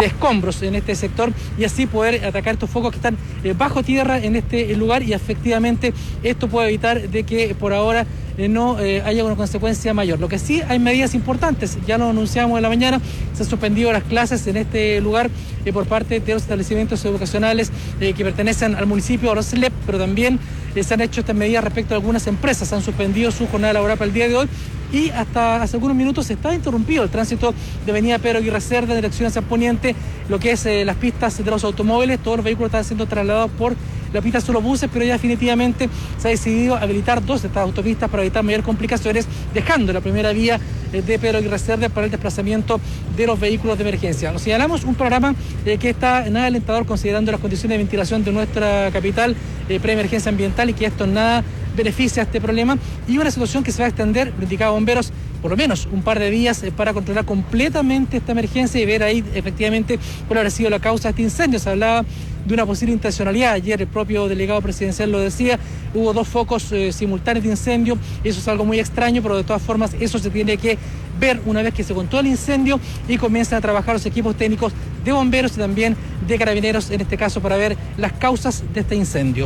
de escombros en este sector y así poder atacar estos focos que están bajo tierra en este lugar, y efectivamente esto puede evitar de que por ahora no haya una consecuencia mayor. Lo que sí, hay medidas importantes, ya lo anunciamos en la mañana, se han suspendido las clases en este lugar por parte de los establecimientos educacionales que pertenecen al municipio, a los SLEP, pero también se han hecho estas medidas respecto a algunas empresas, han suspendido su jornada laboral para el día de hoy, y hasta hace algunos minutos está interrumpido el tránsito de avenida Pedro Aguirre Cerda en dirección hacia Poniente, lo que es las pistas de los automóviles. Todos los vehículos están siendo trasladados por la pista solo buses, pero ya definitivamente se ha decidido habilitar 2 de estas autopistas para evitar mayor complicaciones, dejando la primera vía de Pedro Aguirre Cerda para el desplazamiento de los vehículos de emergencia. Lo señalamos, un programa que está nada alentador considerando las condiciones de ventilación de nuestra capital preemergencia ambiental, y que esto nada beneficia a este problema, y una situación que se va a extender, lo indicaba Bomberos, por lo menos un par de días para controlar completamente esta emergencia y ver ahí efectivamente cuál habrá sido la causa de este incendio. Se hablaba de una posible intencionalidad. Ayer el propio delegado presidencial lo decía, hubo 2 focos simultáneos de incendio, eso es algo muy extraño, pero de todas formas eso se tiene que ver una vez que se controla el incendio y comienzan a trabajar los equipos técnicos de bomberos y también de carabineros en este caso para ver las causas de este incendio.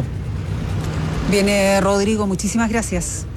Viene Rodrigo, muchísimas gracias.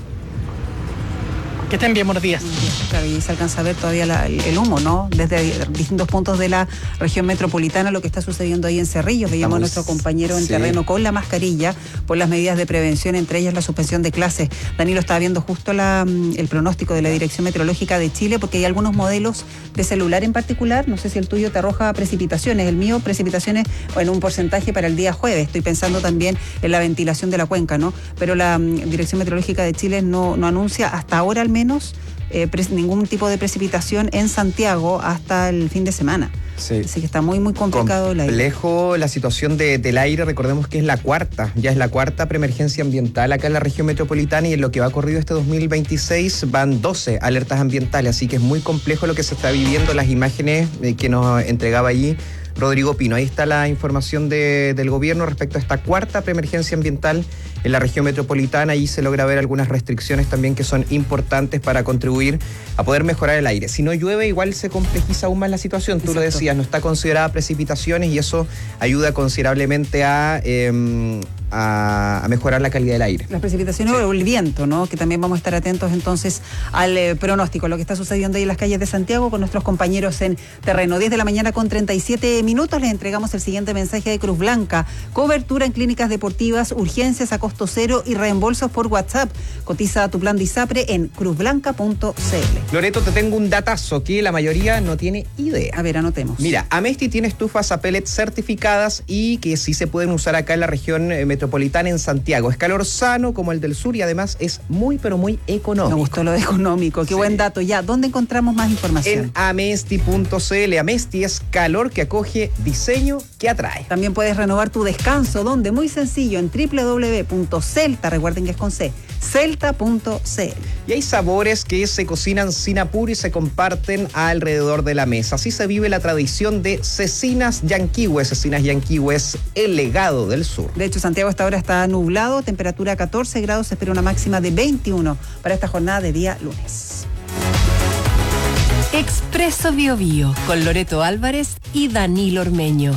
Que estén bien, buenos días. Claro, y se alcanza a ver todavía el humo, ¿no? Desde distintos puntos de la región metropolitana, lo que está sucediendo ahí en Cerrillos. Veíamos a nuestro compañero en terreno con la mascarilla por las medidas de prevención, entre ellas la suspensión de clases. Danilo estaba viendo justo el pronóstico de la Dirección Meteorológica de Chile, porque hay algunos modelos de celular en particular. No sé si el tuyo te arroja precipitaciones, el mío precipitaciones en un porcentaje para el día jueves. Estoy pensando también en la ventilación de la cuenca, ¿no? Pero la Dirección Meteorológica de Chile no anuncia hasta ahora al menos ningún tipo de precipitación en Santiago hasta el fin de semana. Sí. Así que está muy complicado el aire. Complejo la situación del aire. Recordemos que es la cuarta preemergencia ambiental acá en la región metropolitana, y en lo que va corrido este 2026 van 12 alertas ambientales, así que es muy complejo lo que se está viviendo. Las imágenes que nos entregaba allí Rodrigo Pino. Ahí está la información del gobierno respecto a esta 4ª preemergencia ambiental en la región metropolitana. Ahí se logra ver algunas restricciones también que son importantes para contribuir a poder mejorar el aire. Si no llueve, igual se complejiza aún más la situación. Tú lo decías, no está considerada precipitaciones, y eso ayuda considerablemente a mejorar la calidad del aire. Las precipitaciones o el viento, ¿no? Que también vamos a estar atentos entonces al pronóstico, lo que está sucediendo ahí en las calles de Santiago con nuestros compañeros en terreno. 10 de la mañana con 37 minutos, les entregamos el siguiente mensaje de Cruz Blanca: cobertura en clínicas deportivas, urgencias a costo cero y reembolsos por WhatsApp. Cotiza tu plan de ISAPRE en cruzblanca.cl. Loreto, te tengo un datazo que la mayoría no tiene idea. A ver, anotemos. Mira, Amesti tiene estufas a pellets certificadas y que sí se pueden usar acá en la región metropolitana en Santiago. Es calor sano como el del sur y además es muy, pero muy económico. Me gustó lo de económico. Qué buen dato. Ya, ¿dónde encontramos más información? En amesti.cl. Amesti es calor que acoge, diseño que atrae. También puedes renovar tu descanso, donde muy sencillo, en www.celta, recuerden que es con C, celta.cl. Y hay sabores que se cocinan sin apuro y se comparten alrededor de la mesa. Así se vive la tradición de Cecinas Yanquihue. Cecinas Yanquihue es el legado del sur. De hecho, Santiago hasta ahora está nublado, temperatura 14 grados, se espera una máxima de 21 para esta jornada de día lunes. Expreso Biobío con Loreto Álvarez y Danilo Ormeño.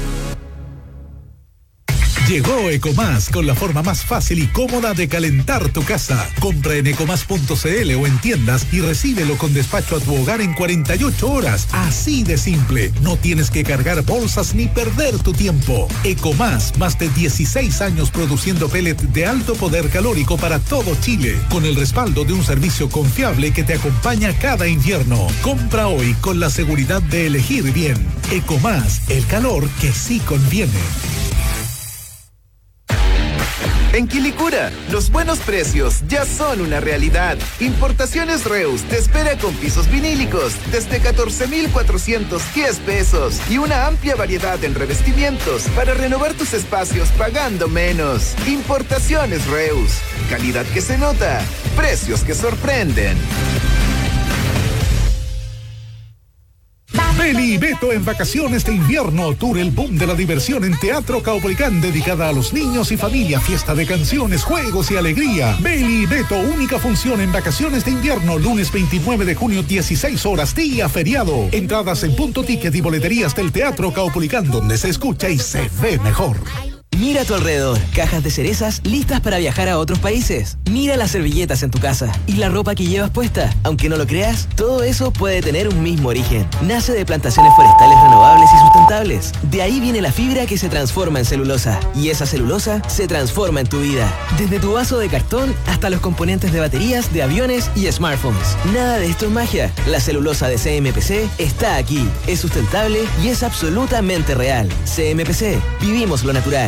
Llegó Ecomás con la forma más fácil y cómoda de calentar tu casa. Compra en ecomás.cl o en tiendas y recíbelo con despacho a tu hogar en 48 horas. Así de simple. No tienes que cargar bolsas ni perder tu tiempo. Ecomás, más de 16 años produciendo pellet de alto poder calórico para todo Chile, con el respaldo de un servicio confiable que te acompaña cada invierno. Compra hoy con la seguridad de elegir bien. Ecomás, el calor que sí conviene. En Quilicura, los buenos precios ya son una realidad. Importaciones Reus te espera con pisos vinílicos desde 14,410 pesos y una amplia variedad en revestimientos para renovar tus espacios pagando menos. Importaciones Reus, calidad que se nota, precios que sorprenden. Beli y Beto en vacaciones de invierno. Tour El Boom de la diversión en Teatro Caupolicán, dedicada a los niños y familia. Fiesta de canciones, juegos y alegría. Beli y Beto, única función en vacaciones de invierno. Lunes 29 de junio, 16 horas, día feriado. Entradas en Punto Ticket y boleterías del Teatro Caupolicán, donde se escucha y se ve mejor. Mira a tu alrededor, cajas de cerezas listas para viajar a otros países. Mira las servilletas en tu casa y la ropa que llevas puesta. Aunque no lo creas, todo eso puede tener un mismo origen. Nace de plantaciones forestales renovables y sustentables. De ahí viene la fibra que se transforma en celulosa. Y esa celulosa se transforma en tu vida. Desde tu vaso de cartón hasta los componentes de baterías, de aviones y smartphones. Nada de esto es magia. La celulosa de CMPC está aquí. Es sustentable y es absolutamente real. CMPC, vivimos lo natural.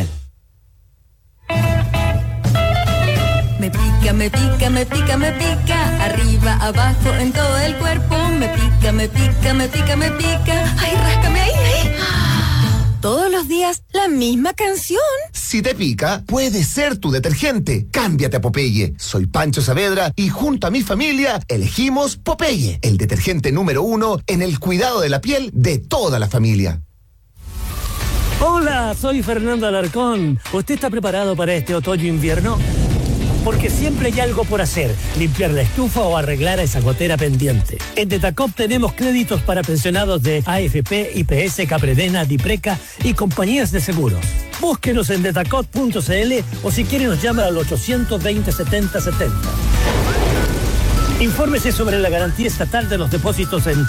Me pica, me pica, me pica, me pica, arriba, abajo, en todo el cuerpo. Me pica, me pica, me pica, me pica. Ay, ráscame ahí, ahí. Todos los días la misma canción. Si te pica, puede ser tu detergente. Cámbiate a Popeye. Soy Pancho Saavedra y junto a mi familia elegimos Popeye, el detergente número 1 en el cuidado de la piel de toda la familia. Hola, soy Fernando Alarcón. ¿Usted está preparado para este otoño-invierno? Porque siempre hay algo por hacer, limpiar la estufa o arreglar esa gotera pendiente. En Detacop tenemos créditos para pensionados de AFP, IPS, Capredena, Dipreca y compañías de seguros. Búsquenos en detacop.cl o si quiere nos llama al 820-7070. Infórmese sobre la garantía estatal de los depósitos en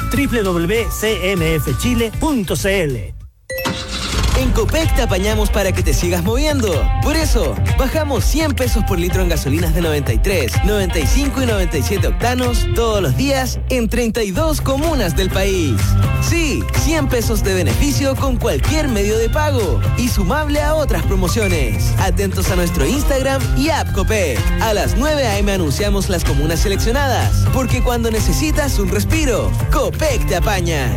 www.cmfchile.cl. En Copec te apañamos para que te sigas moviendo. Por eso, bajamos 100 pesos por litro en gasolinas de 93, 95 y 97 octanos todos los días en 32 comunas del país. Sí, 100 pesos de beneficio con cualquier medio de pago y sumable a otras promociones. Atentos a nuestro Instagram y app Copec. A las 9 a.m. anunciamos las comunas seleccionadas, porque cuando necesitas un respiro, Copec te apaña.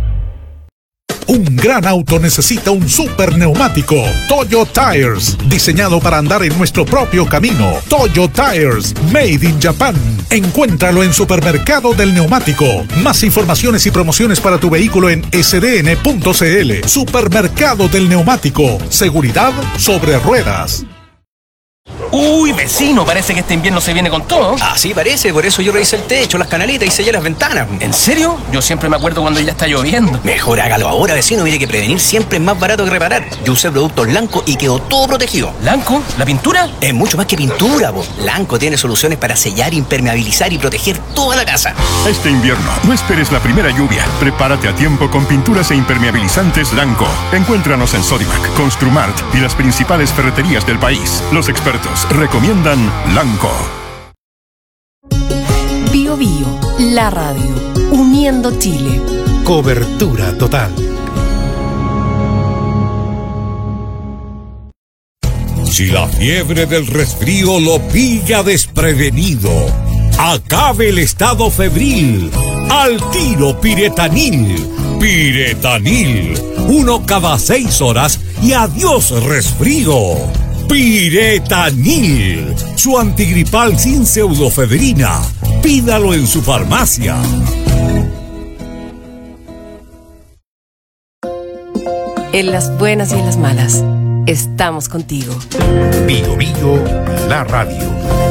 Un gran auto necesita un super neumático. Toyo Tires, diseñado para andar en nuestro propio camino. Toyo Tires, made in Japan. Encuéntralo en Supermercado del Neumático. Más informaciones y promociones para tu vehículo en sdn.cl. Supermercado del Neumático. Seguridad sobre ruedas. Uy, vecino, parece que este invierno se viene con todo. Así parece, por eso yo revisé el techo, las canaletas y sellé las ventanas. ¿En serio? Yo siempre me acuerdo cuando ya está lloviendo. Mejor hágalo ahora, vecino, mire que prevenir siempre es más barato que reparar. Yo usé productos Lanco y quedó todo protegido. ¿Lanco? ¿La pintura? Es mucho más que pintura, po. Lanco tiene soluciones para sellar, impermeabilizar y proteger toda la casa. Este invierno, no esperes la primera lluvia. Prepárate a tiempo con pinturas e impermeabilizantes Lanco. Encuéntranos en Sodimac, Construmart y las principales ferreterías del país. Los expertos recomiendan Lanco. Bio Bio, la radio, uniendo Chile. Cobertura total. Si la fiebre del resfrío lo pilla desprevenido, acabe el estado febril. Al tiro Piretanil. Piretanil. 1 cada 6 horas y adiós resfrío. Piretanil, su antigripal sin pseudofedrina. Pídalo en su farmacia. En las buenas y en las malas, estamos contigo. Bio Bio, la radio.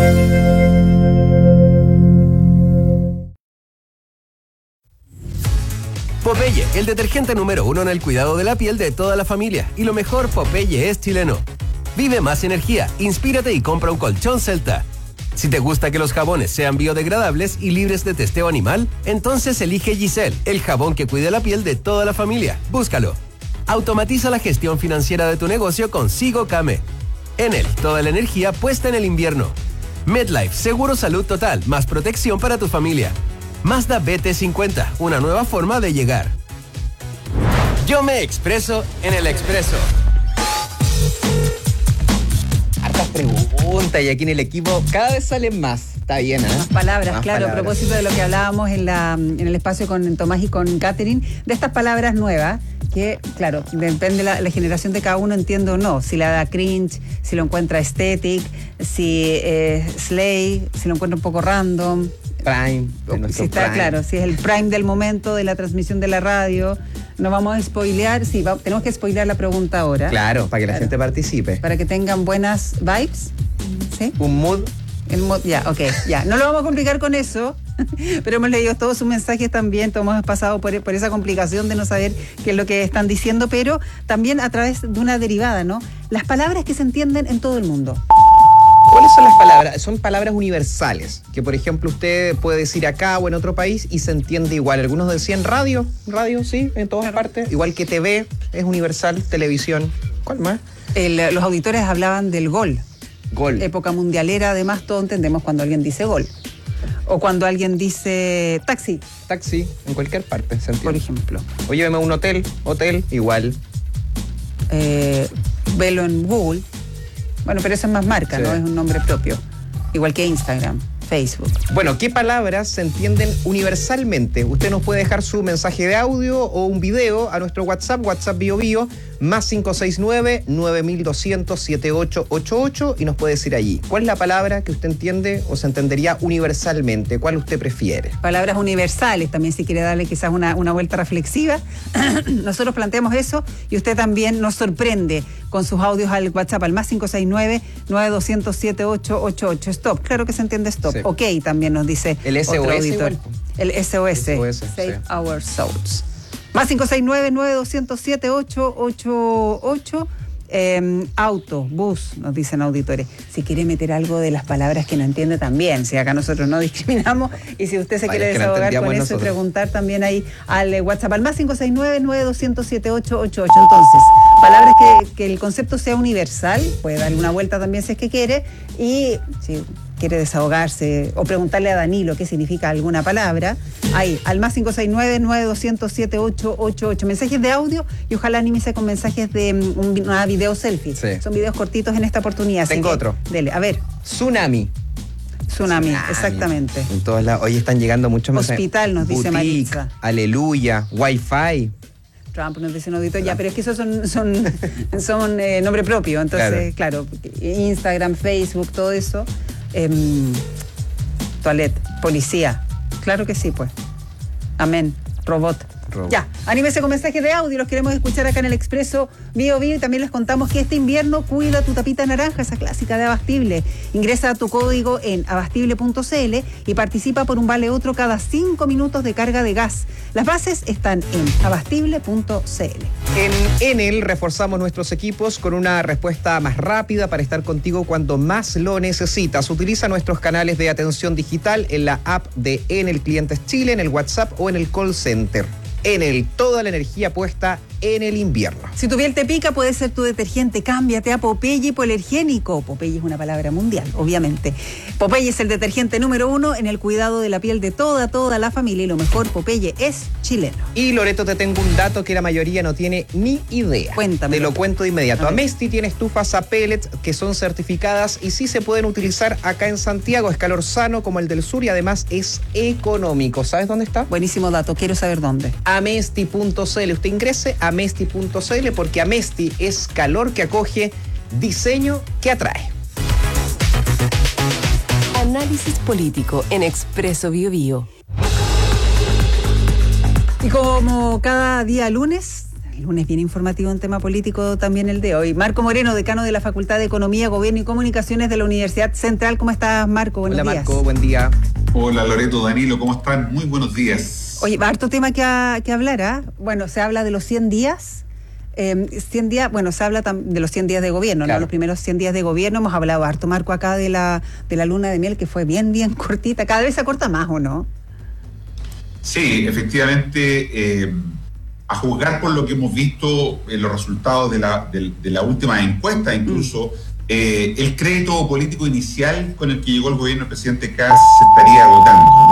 Popeye, el detergente número 1 en el cuidado de la piel de toda la familia. Y lo mejor, Popeye es chileno. Vive más energía, inspírate y compra un colchón Celta. Si te gusta que los jabones sean biodegradables y libres de testeo animal, entonces elige Giselle, el jabón que cuida la piel de toda la familia. Búscalo. Automatiza la gestión financiera de tu negocio con Sigo Kame. En él, toda la energía puesta en el invierno. MedLife, seguro salud total, más protección para tu familia. Mazda BT50, una nueva forma de llegar. Yo me expreso en el Expreso. Hartas preguntas y aquí en el equipo cada vez salen más. Está bien, ¿eh? Más palabras, Más claro, palabras. a propósito de lo que hablábamos en el espacio con Tomás y con Catherine, de estas palabras nuevas, que, claro, depende la generación de cada uno, entiendo o no, si la da cringe, si lo encuentra aesthetic, si slay, si lo encuentra un poco random, Prime. Si está prime. claro, si es el prime del momento de la transmisión de la radio. No vamos a spoilear, sí, tenemos que spoilear la pregunta ahora. Claro, para que la gente participe. Para que tengan buenas vibes. ¿Sí? Un mood. El mood, ya, ok, ya. No lo vamos a complicar con eso, pero hemos leído todos sus mensajes también, todos hemos pasado por esa complicación de no saber qué es lo que están diciendo, pero también a través de una derivada, ¿no? Las palabras que se entienden en todo el mundo. ¿Cuáles son las palabras? Son palabras universales, que por ejemplo usted puede decir acá o en otro país y se entiende igual. Algunos decían radio, sí, en todas partes. Igual que TV, es universal, televisión. ¿Cuál más? Los auditores hablaban del gol. Gol. Época mundialera, además, todos entendemos cuando alguien dice gol. O cuando alguien dice taxi. Taxi, en cualquier parte, se entiende. Por ejemplo. O lléveme a un hotel, igual. Velo en Google. Bueno, pero eso es más marca, sí. ¿No? Es un nombre propio. Igual que Instagram, Facebook. Bueno, ¿qué palabras se entienden universalmente? Usted nos puede dejar su mensaje de audio o un video a nuestro WhatsApp BioBio, más 569-9200-7888 y nos puede decir allí. ¿Cuál es la palabra que usted entiende o se entendería universalmente? ¿Cuál usted prefiere? Palabras universales, también si quiere darle quizás una vuelta reflexiva. Nosotros planteamos eso y usted también nos sorprende con sus audios al WhatsApp, al más 569-9200-7888. Stop, claro que se entiende stop. Sí. Ok, también nos dice el SOS otro auditor. Igual. El SOS, Save sí. Our Souls. Más 569-9200-7888. Auto, bus, nos dicen auditores. Si quiere meter algo de las palabras que no entiende también, si acá nosotros no discriminamos, y si usted se quiere desahogar con eso y preguntar también ahí al WhatsApp, al más 569-9200-7888. Entonces, palabras que el concepto sea universal, puede darle una vuelta también si es que quiere, y si quiere desahogarse o preguntarle a Danilo qué significa alguna palabra, ahí, al más 569-9200-7888. Mensajes de audio y ojalá anímese con mensajes de una video selfie. Sí. Son videos cortitos en esta oportunidad. Tengo otro. Dele, a ver. Tsunami, exactamente. En todos lados. Hoy están llegando muchos mensajes. Hospital, nos dice Maritza. Aleluya, Wi-Fi. Trump nos dice un auditor, ya, pero es que esos son nombre propio. Entonces, claro, Instagram, Facebook, todo eso. Toilet, policía. Claro que sí, pues. Amén. Robot. Ya, anímese con mensajes de audio, los queremos escuchar acá en el Expreso BioBio y también les contamos que este invierno cuida tu tapita naranja, esa clásica de Abastible. Ingresa a tu código en abastible.cl y participa por un vale otro cada 5 minutos de carga de gas. Las bases están en abastible.cl. En Enel reforzamos nuestros equipos con una respuesta más rápida para estar contigo cuando más lo necesitas. Utiliza nuestros canales de atención digital en la app de Enel Clientes Chile, en el WhatsApp o en el call center. Enel, toda la energía puesta en el invierno. Si tu piel te pica, puede ser tu detergente. Cámbiate a Popeye Hipoalergénico. Popeye es una palabra mundial, obviamente. Popeye es el detergente número 1 en el cuidado de la piel de toda la familia. Y lo mejor, Popeye es chileno. Y Loreto, te tengo un dato que la mayoría no tiene ni idea. Cuéntame. Te lo cuento de inmediato. Amesti tiene estufas a pellets que son certificadas y sí se pueden utilizar acá en Santiago. Es calor sano como el del sur y además es económico. ¿Sabes dónde está? Buenísimo dato. Quiero saber dónde. Amesti.cl. Usted ingrese a Amesti.cl porque Amesti es calor que acoge, diseño que atrae. Análisis político en Expreso BioBio. Y como cada día lunes bien informativo en tema político también el de hoy. Marco Moreno, decano de la Facultad de Economía, Gobierno y Comunicaciones de la Universidad Central. ¿Cómo estás, Marco? Buenos días. Hola, Marco, buen día. Hola, Loreto, Danilo, ¿cómo están? Muy buenos días. Oye, harto tema que hablar, ¿ah? Bueno, se habla de los 100 días. 100 días, bueno, se habla de los 100 días de gobierno, claro. ¿No? Los primeros 100 días de gobierno. Hemos hablado harto, Marco, acá de la luna de miel, que fue bien cortita. Cada vez se acorta más, ¿o no? Sí, efectivamente, a juzgar por lo que hemos visto en los resultados de la última encuesta, incluso, el crédito político inicial con el que llegó el gobierno del presidente Kast se estaría agotando,